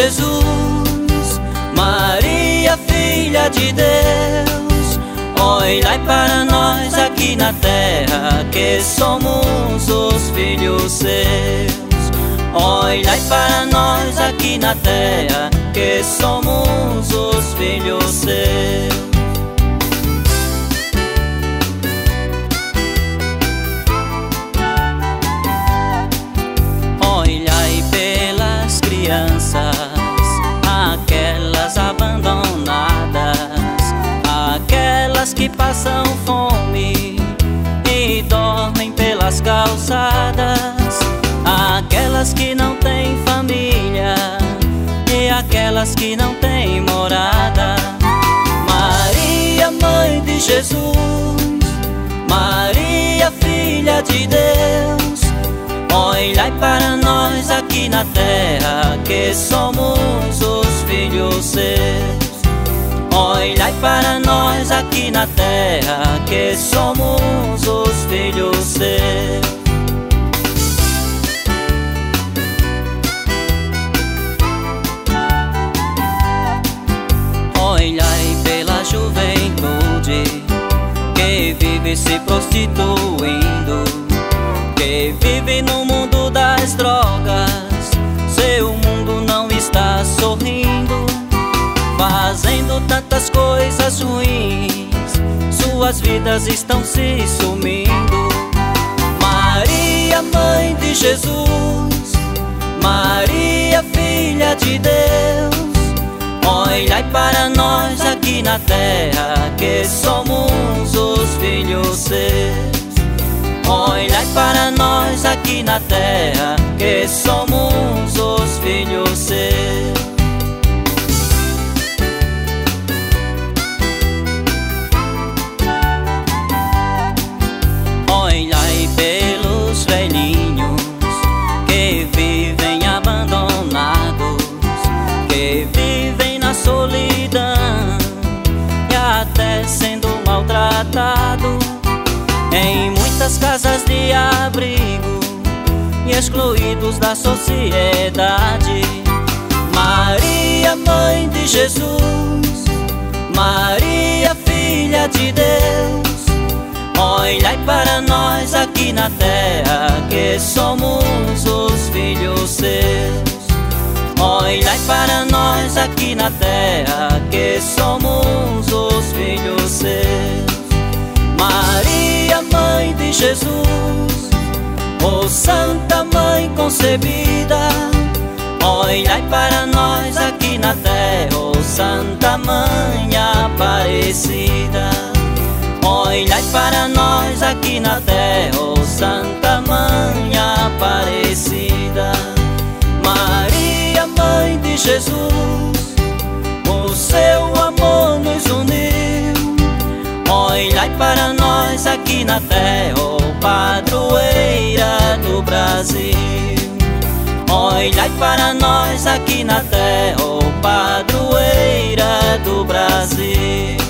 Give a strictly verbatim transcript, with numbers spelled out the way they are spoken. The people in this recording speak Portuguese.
Jesus, Maria, filha de Deus, olhai para nós aqui na terra, que somos os filhos seus. Olhai para nós aqui na terra, que somos os filhos seus. Olhai pelas crianças, aquelas abandonadas, aquelas que passam fome e dormem pelas calçadas, aquelas que não têm família e aquelas que não têm morada. Maria, mãe de Jesus, Maria, filha de Deus, olhai para nós aqui na terra, que somos os filhos seus. Olhai para nós aqui na terra, que somos os filhos seus. Olhai pela juventude que vive se prostituindo, que vive no mundo das drogas. Seu mundo não está sorrindo, fazendo tantas coisas ruins, suas vidas estão se sumindo. Maria, mãe de Jesus, Maria, filha de Deus, olhai para nós aqui na terra, que somos os filhos seus. Olhai para nós aqui na terra, que somos os filhos seus. Olhai pelos velhinhos que vivem abandonados, que vivem na solidão e até sendo maltratado, em muitas casas de abrigo e excluídos da sociedade. Maria, mãe de Jesus, Maria, filha de Deus, olhai para nós aqui na terra, que somos os filhos seus. Olhai para nós aqui na terra, que somos os filhos seus. Maria, mãe de Jesus, ó Santa Mãe concebida, olhai para nós aqui na terra, ó Santa Mãe Aparecida. Olhai para nós aqui na terra, ó Santa Mãe Aparecida. Maria, mãe de Jesus, o seu amor nos uniu. Olhai para nós aqui na terra, ó padroeira do Brasil. Olhai para nós aqui na terra, ó padroeira do Brasil.